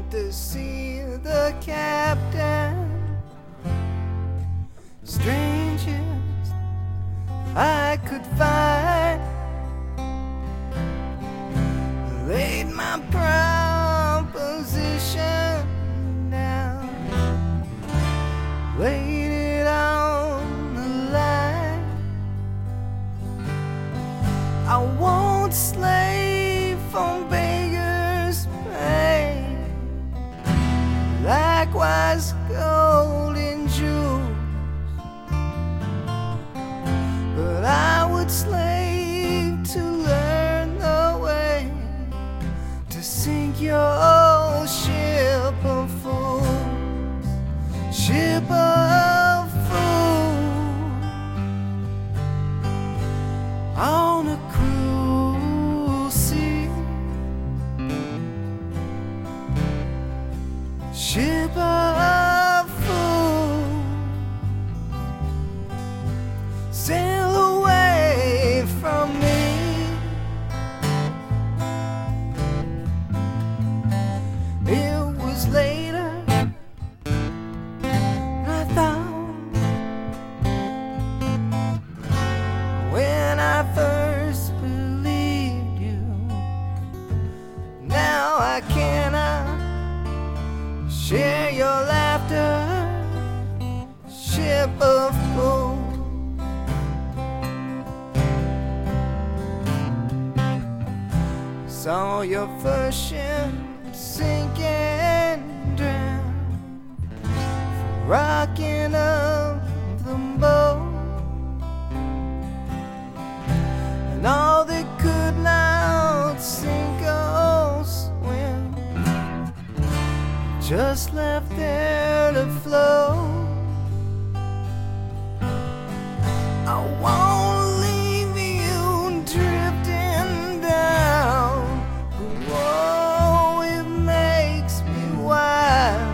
to see the captain. Strangest I could find, laid my proposition down, laid it on the line. I won't slave on beggars' pay, likewise gold and jewels, but I would slave to learn the way to sink your ship of fools, ship of fools, on a cruel sea, ship of fools, sail away from me. It was later than I thought, when I first believed you. Now I cannot share your laughter, ship of fools. Saw your first ship sink and drown, rocking of the boat, and all that could not sink or swim, just left there to float. I won't leave you drifting down. Whoa, it makes me wild.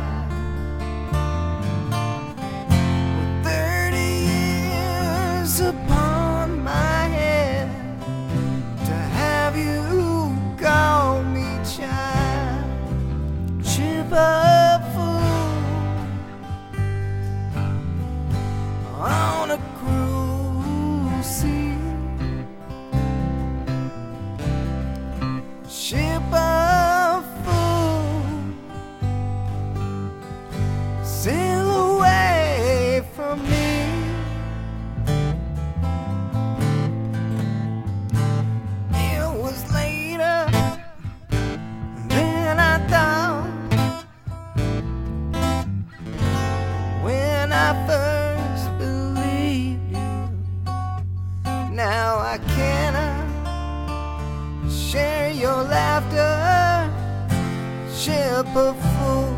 With 30 years upon my head, to have you call me child, ship of fools, on a cruel sea, ship of fools, sail away from me. It was later than I thought, when I first believed you. Now I cannot share your laughter, ship of fools.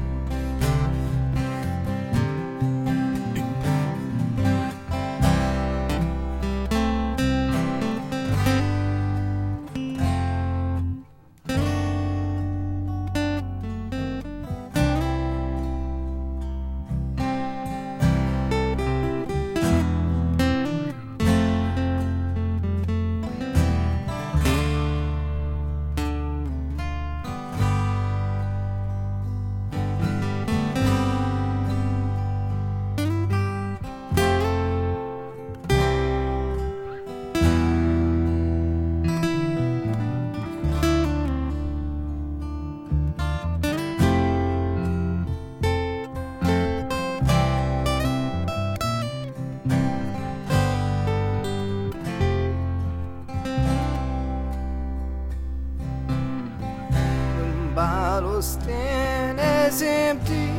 Bottles stand as empty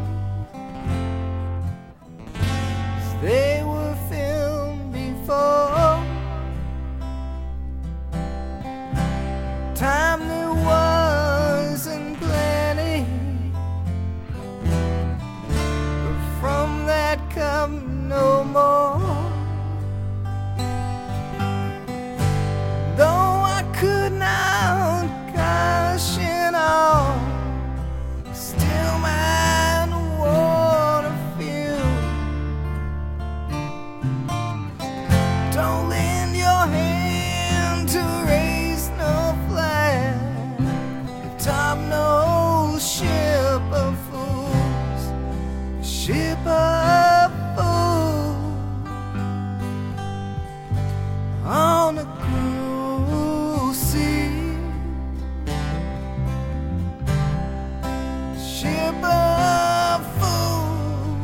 as they were filled before. Time there wasn't plenty, but from that cup no more. Though I could not caution all, still my ship of fools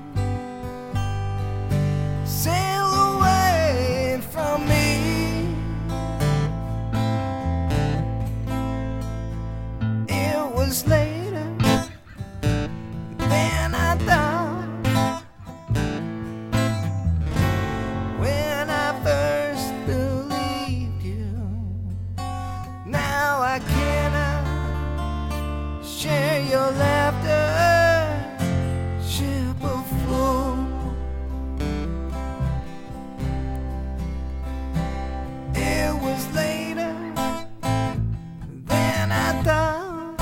sail away from me. It was later than I thought when I first believed you. Now I cannot share your laughter, ship of fools. It was later than I thought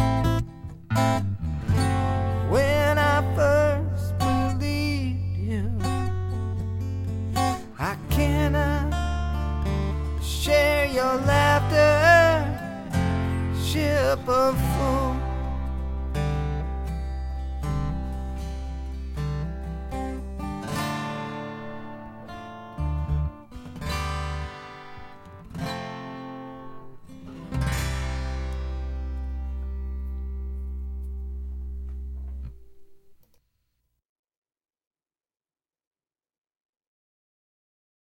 when I first believed you. I cannot share your laughter, ship of fools.